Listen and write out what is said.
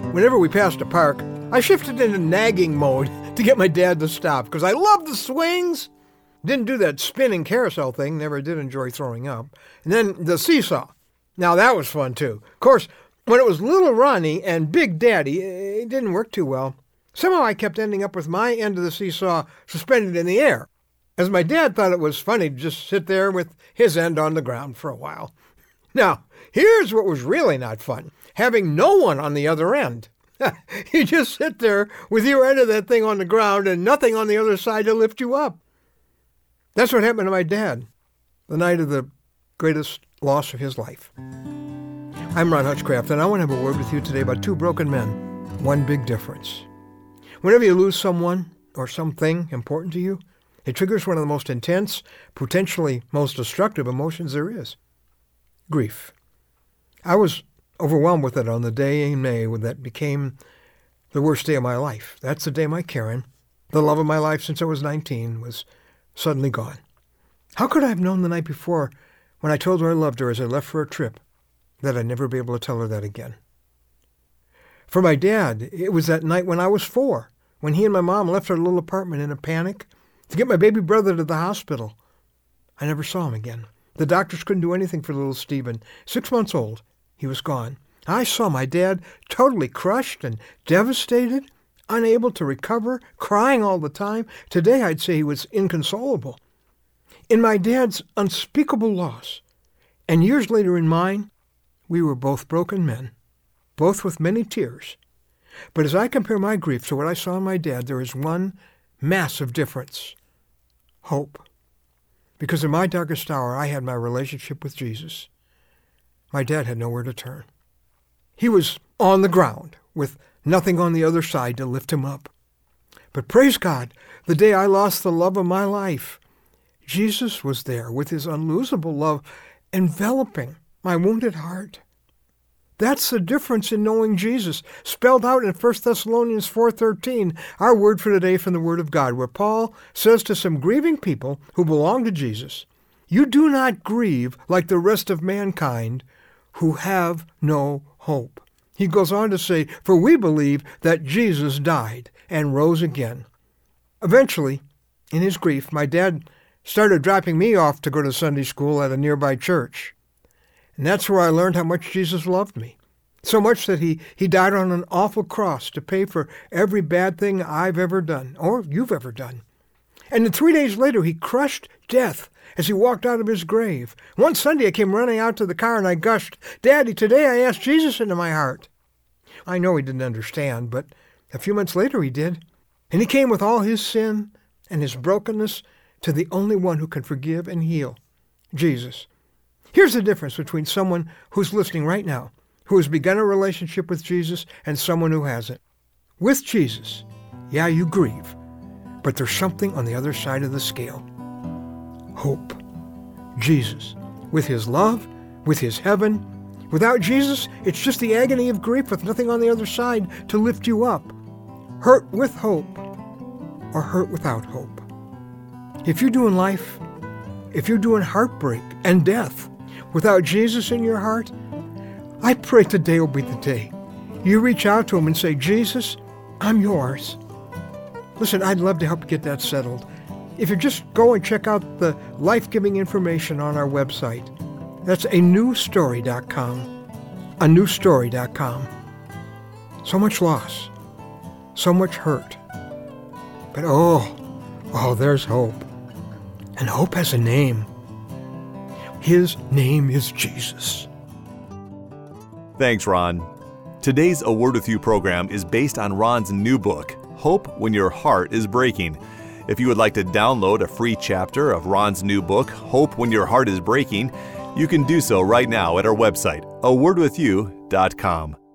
Whenever we passed a park, I shifted into nagging mode to get my dad to stop, because I love the swings. Didn't do that spinning carousel thing, never did enjoy throwing up. And then the seesaw. Now that was fun too. Of course, when it was Little Ronnie and Big Daddy, it didn't work too well. Somehow I kept ending up with my end of the seesaw suspended in the air, as my dad thought it was funny to just sit there with his end on the ground for a while. Now, here's what was really not fun, having no one on the other end. You just sit there with your end of that thing on the ground and nothing on the other side to lift you up. That's what happened to my dad the night of the greatest loss of his life. I'm Ron Hutchcraft, and I want to have a word with you today about two broken men, one big difference. Whenever you lose someone or something important to you, it triggers one of the most intense, potentially most destructive emotions there is, grief. I was overwhelmed with it on the day in May when that became the worst day of my life. That's the day my Karen, the love of my life since I was 19, was suddenly gone. How could I have known the night before, when I told her I loved her as I left for a trip, that I'd never be able to tell her that again? For my dad, it was that night when I was 4, when he and my mom left our little apartment in a panic to get my baby brother to the hospital. I never saw him again. The doctors couldn't do anything for little Stephen, 6 months old. He was gone. I saw my dad totally crushed and devastated, unable to recover, crying all the time. Today I'd say he was inconsolable. In my dad's unspeakable loss, and years later in mine, we were both broken men, both with many tears. But as I compare my grief to what I saw in my dad, there is one massive difference: hope. Because in my darkest hour, I had my relationship with Jesus. My dad had nowhere to turn. He was on the ground with nothing on the other side to lift him up. But praise God, the day I lost the love of my life, Jesus was there with his unlosable love enveloping my wounded heart. That's the difference in knowing Jesus, spelled out in 1 Thessalonians 4:13, our word for today from the Word of God, where Paul says to some grieving people who belong to Jesus, "You do not grieve like the rest of mankind who have no hope." He goes on to say, "For we believe that Jesus died and rose again." Eventually, in his grief, my dad started dropping me off to go to Sunday school at a nearby church. And that's where I learned how much Jesus loved me. So much that he died on an awful cross to pay for every bad thing I've ever done, or you've ever done. And then 3 days later, he crushed death as he walked out of his grave. One Sunday, I came running out to the car and I gushed, "Daddy, today I asked Jesus into my heart." I know he didn't understand, but a few months later he did. And he came with all his sin and his brokenness to the only one who can forgive and heal, Jesus. Here's the difference between someone who's listening right now, who has begun a relationship with Jesus, and someone who hasn't. With Jesus, yeah, you grieve, but there's something on the other side of the scale. Hope. Jesus, with his love, with his heaven. Without Jesus, it's just the agony of grief with nothing on the other side to lift you up. Hurt with hope, or hurt without hope. If you're doing life, if you're doing heartbreak and death without Jesus in your heart, I pray today will be the day you reach out to him and say, "Jesus, I'm yours." Listen, I'd love to help you get that settled. If you just go and check out the life-giving information on our website, that's anewstory.com, anewstory.com. So much loss, so much hurt. But there's hope. And hope has a name. His name is Jesus. Thanks, Ron. Today's A Word With You program is based on Ron's new book, Hope When Your Heart Is Breaking. If you would like to download a free chapter of Ron's new book, Hope When Your Heart Is Breaking, you can do so right now at our website, awordwithyou.com.